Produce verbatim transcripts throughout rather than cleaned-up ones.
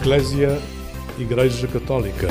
Eclésia, Igreja Católica.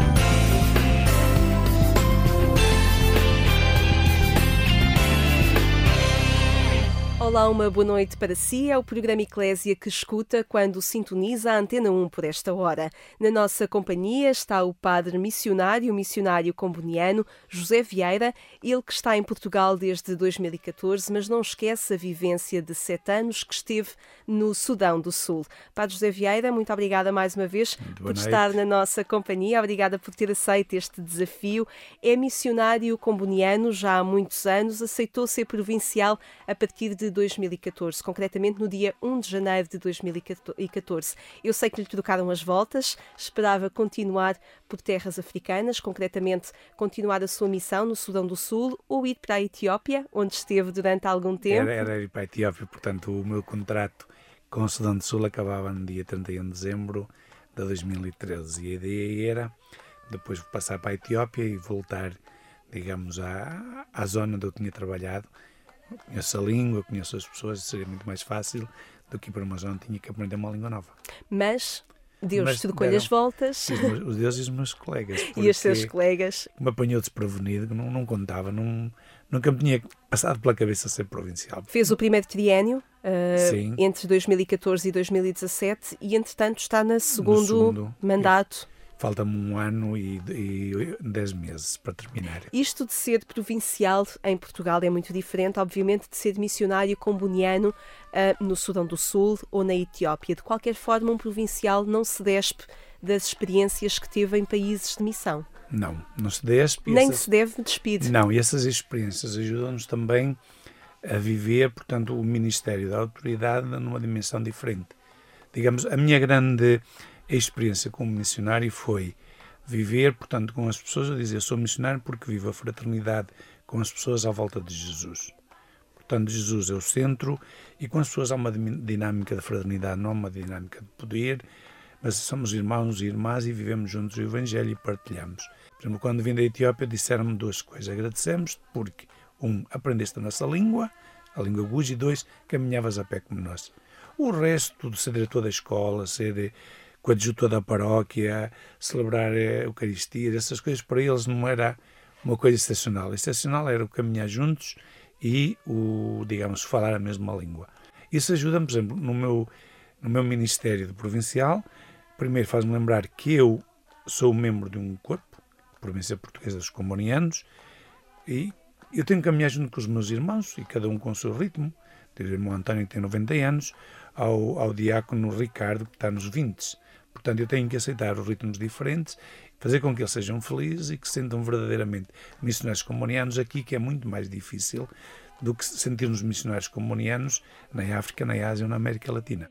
Olá, uma boa noite para si. É o programa Eclésia que escuta quando sintoniza a Antena um por esta hora. Na nossa companhia está o padre missionário, missionário comboniano, José Vieira, ele que está em Portugal desde dois mil e catorze, mas não esquece a vivência de sete anos que esteve no Sudão do Sul. Padre José Vieira, muito obrigada mais uma vez por estar na nossa companhia. Obrigada por ter aceito este desafio. É missionário comboniano já há muitos anos, aceitou ser provincial a partir de dois mil e catorze, concretamente no dia primeiro de janeiro de dois mil e catorze. Eu sei que lhe trocaram as voltas, esperava continuar por terras africanas, concretamente continuar a sua missão no Sudão do Sul ou ir para a Etiópia, onde esteve durante algum tempo. Era, era ir para a Etiópia, portanto o meu contrato com o Sudão do Sul acabava no dia trinta e um de dezembro de dois mil e treze e a ideia era depois passar para a Etiópia e voltar, digamos, à, à zona onde eu tinha trabalhado. Conheço a língua, conheço as pessoas, seria muito mais fácil do que ir para uma zona tinha que aprender uma língua nova. Mas Deus trocou-lhe as voltas. Os, meus, os Deus e os meus colegas. E os seus colegas. Me apanhou desprevenido, não, não contava, não, nunca me tinha passado pela cabeça ser provincial. Fez o primeiro triénio uh, entre dois mil e catorze e dois mil e dezassete e, entretanto, está no segundo, no segundo mandato. Falta-me um ano e, e dez meses para terminar. Isto de ser provincial em Portugal é muito diferente, obviamente, de ser missionário comboniano uh, no Sudão do Sul ou na Etiópia. De qualquer forma, um provincial não se despe das experiências que teve em países de missão. Não, não se despe. Nem essas... se deve despedir. Não, e essas experiências ajudam-nos também a viver, portanto, o Ministério da Autoridade numa dimensão diferente. Digamos, a minha grande... A experiência como missionário foi viver, portanto, com as pessoas, a dizer, sou missionário porque vivo a fraternidade com as pessoas à volta de Jesus. Portanto, Jesus é o centro e com as pessoas há uma dinâmica de fraternidade, não há uma dinâmica de poder, mas somos irmãos e irmãs e vivemos juntos o Evangelho e partilhamos. Por exemplo, quando vim da Etiópia disseram-me duas coisas. Agradecemos porque, um, aprendeste a nossa língua, a língua guji, e dois, caminhavas a pé como nós. O resto de ser diretor da escola, ser... coadjutor da paróquia, celebrar a Eucaristia, essas coisas para eles não era uma coisa excepcional. Excepcional era o caminhar juntos e o, digamos, falar a mesma língua. Isso ajuda-me, por exemplo, no meu, no meu ministério de provincial, primeiro faz-me lembrar que eu sou membro de um corpo, Província Portuguesa dos Combonianos, e eu tenho que caminhar junto com os meus irmãos, e cada um com o seu ritmo. Tem o irmão António que tem noventa anos, ao, ao diácono Ricardo que está nos vinte. Portanto, eu tenho que aceitar os ritmos diferentes, fazer com que eles sejam felizes e que se sentam verdadeiramente missionários combonianos aqui, que é muito mais difícil do que sentirmos missionários combonianos na África, na Ásia ou na América Latina.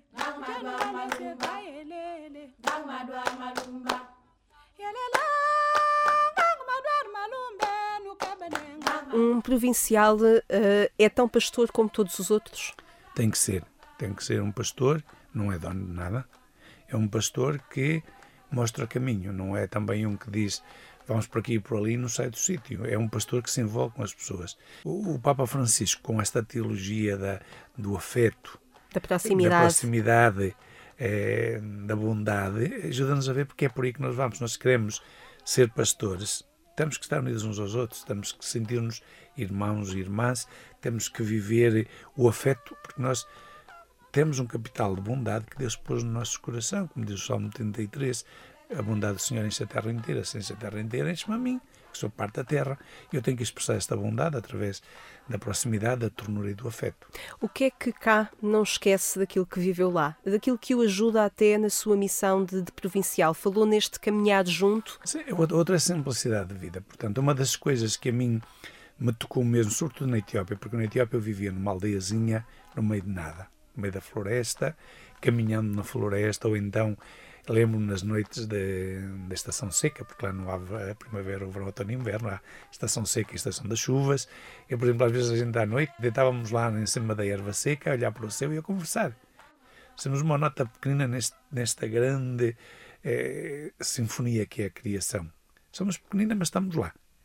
Um provincial uh, é tão pastor como todos os outros? Tem que ser. Tem que ser um pastor, não é dono de nada. É um pastor que mostra caminho, não é também um que diz vamos por aqui e por ali e não sai do sítio. É um pastor que se envolve com as pessoas. O, o Papa Francisco, com esta teologia da, do afeto, da proximidade, da, proximidade é, da bondade, ajuda-nos a ver porque é por aí que nós vamos. Nós queremos ser pastores, temos que estar unidos uns aos outros, temos que sentir-nos irmãos e irmãs, temos que viver o afeto, porque nós temos um capital de bondade que Deus pôs no nosso coração, como diz o Salmo trinta e três, a bondade do Senhor enche a terra inteira, se enche a terra inteira, enche-me a mim, que sou parte da terra. Eu tenho que expressar esta bondade através da proximidade, da ternura e do afeto. O que é que cá não esquece daquilo que viveu lá? Daquilo que o ajuda até na sua missão de, de provincial? Falou neste caminhar junto? Sim, outra é a simplicidade de vida. Portanto, uma das coisas que a mim me tocou mesmo, sobretudo na Etiópia, porque na Etiópia eu vivia numa aldeiazinha no meio de nada. No meio da floresta, caminhando na floresta, ou então lembro-me nas noites da estação seca, porque lá não há a primavera, o verão, outono e inverno, há estação seca e estação das chuvas. Eu, por exemplo, às vezes a gente à noite deitávamos lá em cima da erva seca, a olhar para o céu e a conversar. Temos uma nota pequenina neste, nesta grande eh, sinfonia que é a criação. Somos pequeninas, mas estamos lá.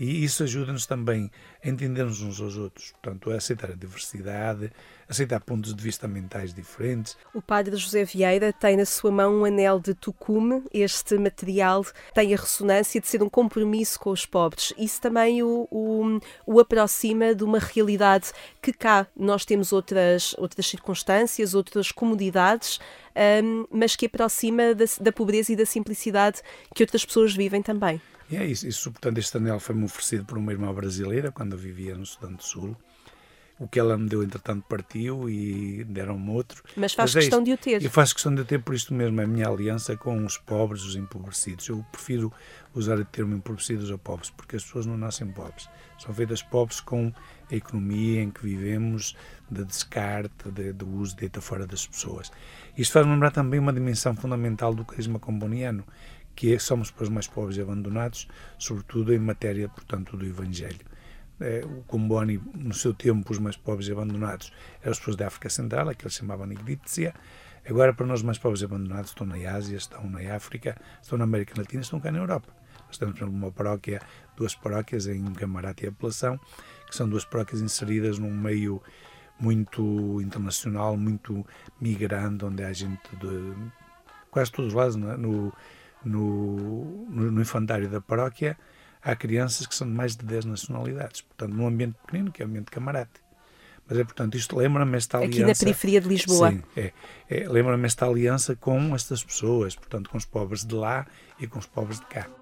E isso ajuda-nos também a entendermos uns aos outros, portanto, a aceitar a diversidade, a aceitar pontos de vista mentais diferentes. O padre José Vieira tem na sua mão um anel de tucume. Este material tem a ressonância de ser um compromisso com os pobres. Isso também o, o, o aproxima de uma realidade que cá nós temos outras, outras circunstâncias, outras comodidades, um, mas que aproxima da, da pobreza e da simplicidade que outras pessoas vivem também. E é isso, isso, portanto, este anel foi-me oferecido por uma irmã brasileira quando eu vivia no Sudão do Sul. O que ela me deu, entretanto, partiu e deram-me outro. Mas faz Mas é questão isto. de o ter. Eu faço questão de o ter por isto mesmo, a minha aliança com os pobres, os empobrecidos. Eu prefiro usar o termo empobrecidos ou pobres, porque as pessoas não nascem pobres. São feitas pobres com a economia em que vivemos, de descarte, de, de uso deita fora das pessoas. Isto faz lembrar também uma dimensão fundamental do carisma comboniano, que é, somos para os mais pobres e abandonados, sobretudo em matéria, portanto, do Evangelho. É, o Comboni, no seu tempo, os mais pobres e abandonados eram as pessoas da África Central, aquilo que chamavam Igdícia. Agora, para nós, os mais pobres e abandonados estão na Ásia, estão na África, estão na América Latina, estão cá na Europa. Nós temos, por exemplo, uma paróquia, duas paróquias em Camarate e Apelação, que são duas paróquias inseridas num meio muito internacional, muito migrante, onde há gente de quase todos os lados, no, no, no, no infantário da paróquia, há crianças que são de mais de dez nacionalidades, portanto, num ambiente pequenino, que é o ambiente de Camarate. Mas é, portanto, isto lembra-me esta aliança... Aqui na periferia de Lisboa. Sim, é, é, lembra-me esta aliança com estas pessoas, portanto, com os pobres de lá e com os pobres de cá.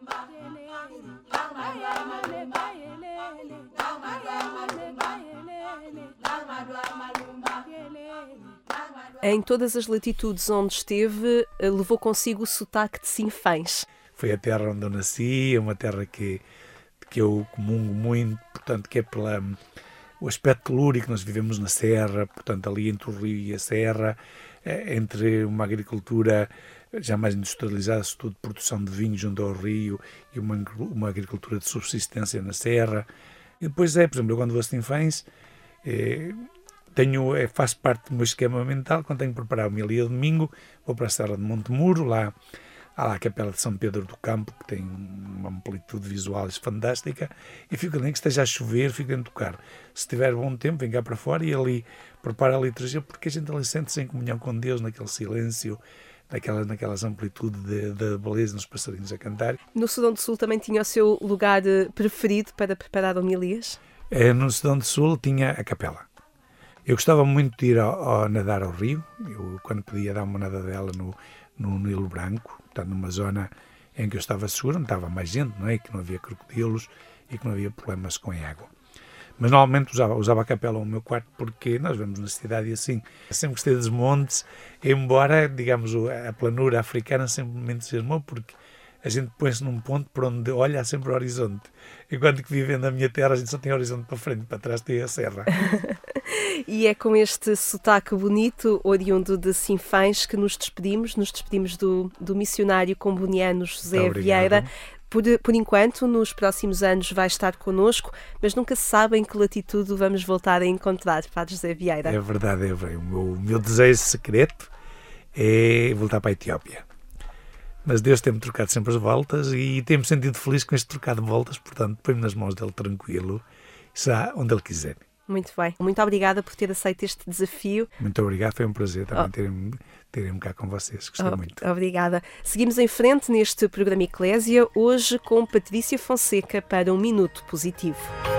Em todas as latitudes onde esteve, levou consigo o sotaque de Sinfãs. Foi a terra onde eu nasci, é uma terra que, que eu comungo muito, portanto, que é pela o aspecto telúrico. Nós vivemos na serra, portanto, ali entre o rio e a serra, entre uma agricultura já mais industrializada, sobretudo produção de vinho junto ao rio, e uma, uma agricultura de subsistência na serra. E depois é, por exemplo, eu quando vou a Sinfãs, é, tenho, é, faço parte do meu esquema mental. Quando tenho que preparar o homilia domingo, vou para a Serra de Montemuro, lá há lá a Capela de São Pedro do Campo, que tem uma amplitude visual fantástica, e fico ali, que esteja a chover, fico dentro do carro. Se tiver bom tempo, vem cá para fora e ali prepara a liturgia, porque a gente ali sente-se em comunhão com Deus, naquele silêncio, naquela, naquelas amplitudes de, de beleza, nos passarinhos a cantar. No Sudão do Sul também tinha o seu lugar preferido para preparar homilias? É, no Sudão do Sul tinha a capela. Eu gostava muito de ir ao, ao nadar ao rio. Eu, quando podia dar uma nadadela no, no Nilo Branco, portanto, numa zona em que eu estava seguro, não estava mais gente, não é? Que não havia crocodilos e que não havia problemas com a água. Mas normalmente usava, usava a capela no meu quarto, porque nós vemos na cidade e assim, sempre gostei dos montes, embora, digamos, a planura africana sempre me entusiasmou, porque a gente põe-se num ponto por onde olha há sempre o horizonte. Enquanto que vivendo na minha terra, a gente só tem horizonte para frente, para trás tem a serra. E é com este sotaque bonito, oriundo de Sinfãs, que nos despedimos. Nos despedimos do, do missionário comboniano José Vieira. Por, por enquanto, nos próximos anos vai estar connosco, mas nunca se sabe em que latitude vamos voltar a encontrar, Padre José Vieira. É verdade, é verdade. O meu, o meu desejo secreto é voltar para a Etiópia. Mas Deus tem-me trocado sempre as voltas e tem-me sentido feliz com este trocado de voltas, portanto, põe-me nas mãos dele tranquilo, será onde ele quiser. Muito bem. Muito obrigada por ter aceito este desafio. Muito obrigado, foi um prazer também oh. terem-me terem cá com vocês, gostei oh, muito. Obrigada. Seguimos em frente neste programa Eclésia, hoje com Patrícia Fonseca para um Minuto Positivo.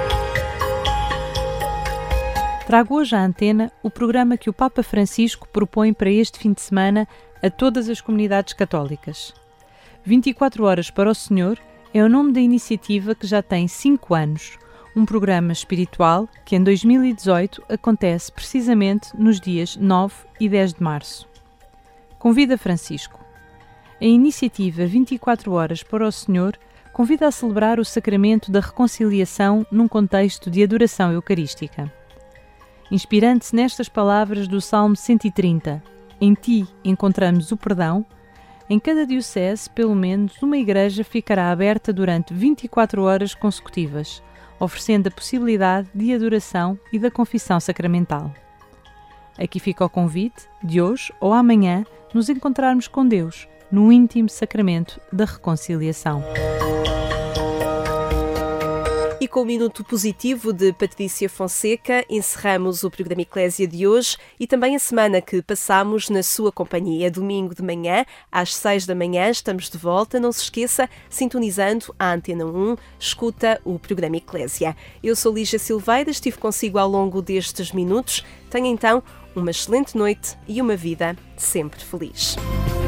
Trago hoje à antena o programa que o Papa Francisco propõe para este fim de semana a todas as comunidades católicas. vinte e quatro horas para o Senhor é o nome da iniciativa que já tem cinco anos, um programa espiritual que em dois mil e dezoito acontece precisamente nos dias nove e dez de março. Convida Francisco. A iniciativa vinte e quatro horas para o Senhor convida a celebrar o sacramento da reconciliação num contexto de adoração eucarística. Inspirando-se nestas palavras do Salmo cento e trinta, em ti encontramos o perdão, em cada diocese, pelo menos, uma igreja ficará aberta durante vinte e quatro horas consecutivas, oferecendo a possibilidade de adoração e da confissão sacramental. Aqui fica o convite de hoje ou amanhã nos encontrarmos com Deus no íntimo sacramento da reconciliação. com o Minuto Positivo de Patrícia Fonseca, encerramos o programa Eclésia de hoje e também a semana que passamos na sua companhia. Domingo de manhã, às seis da manhã, estamos de volta. Não se esqueça, sintonizando a Antena um, escuta o programa Eclésia. Eu sou Lígia Silveira, estive consigo ao longo destes minutos. Tenha então uma excelente noite e uma vida sempre feliz.